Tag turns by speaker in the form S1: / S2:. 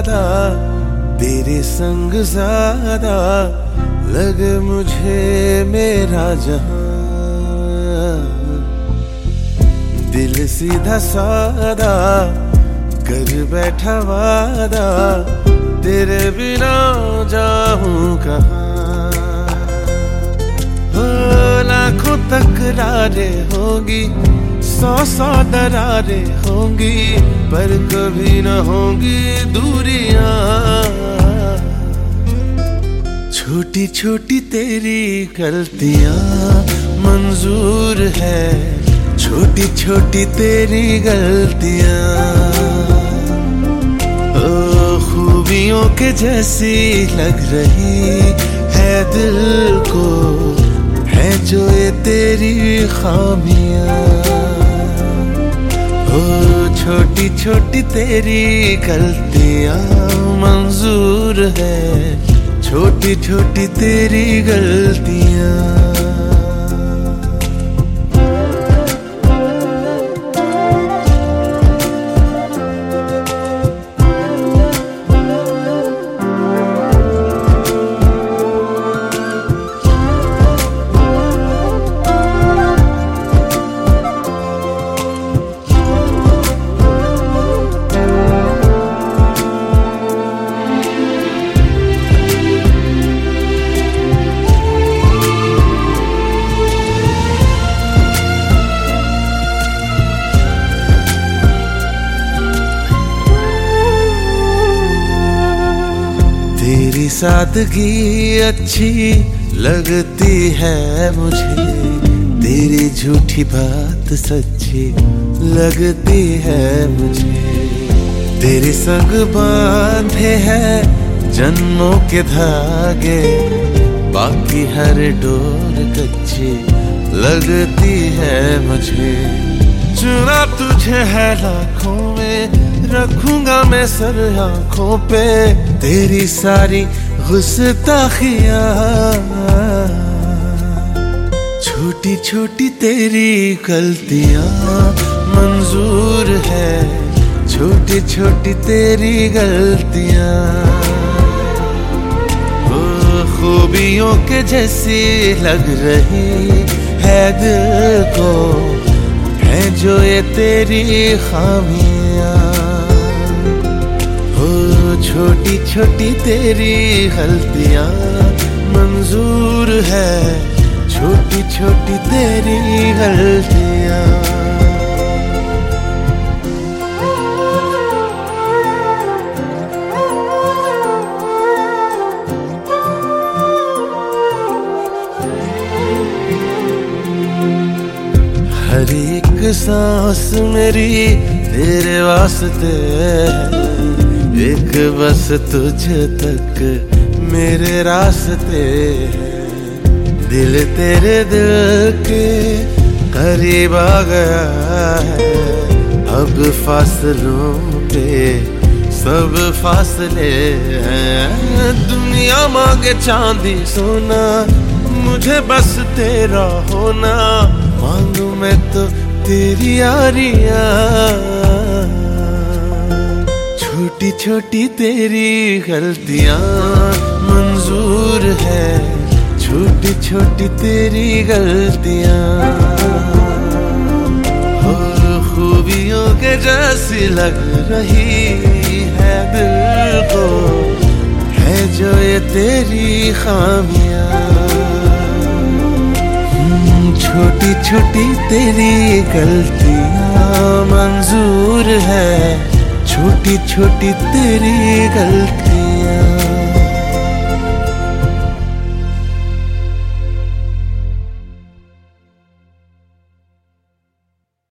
S1: ज्यादा तेरे संग ज्यादा लगे मुझे मेरा जहां। दिल सीधा सादा कर बैठा वादा तेरे बिना जाऊं कहाँ। हो लाखों तकरारें होंगी, सौ दरारें होंगी, पर कभी न होंगी दूरियां। छोटी छोटी तेरी गलतियां मंजूर है, छोटी छोटी तेरी गलतियां। ओ खूबियों के जैसी लग रही है दिल को, है जो ये तेरी खामियां। ओ छोटी छोटी तेरी गलतियां मंजूर है, छोटी छोटी तेरी गलतियां। तेरी सादगी अच्छी लगती है मुझे, तेरी झूठी बात सच्ची लगती है मुझे। तेरे संग बांधे हैं जन्मों के धागे, बाकी हर डोर कच्ची लगती है मुझे। चुना तुझे है लाखों में, रखूंगा मैं सर आंखों पे तेरी सारी गुस्ताखियां। छोटी छोटी तेरी गलतियां मंजूर है, छोटी छोटी तेरी गलतियां। वो खूबियों के जैसी लग रही है दिल को, है जो ये तेरी खामियां। छोटी छोटी तेरी गलतियां मंजूर है, छोटी छोटी तेरी गलतियां। हर एक सांस मेरी तेरे वास्ते है, एक बस तुझ तक मेरे रास्ते हैं। दिल तेरे दिल के करीब आ गया है, अब फासलों पे सब फासले हैं। दुनिया मांगे चांदी सोना, मुझे बस तेरा होना, मांगू मैं तो तेरी यारियां। छोटी छोटी तेरी गलतियां मंजूर है, छोटी छोटी तेरी गलतियां। हो खूबियों के जैसी लग रही है दिल को, है जो ये तेरी खामियां। छोटी छोटी तेरी गलतियां मंजूर है, छोटी छोटी तेरी गलतियां।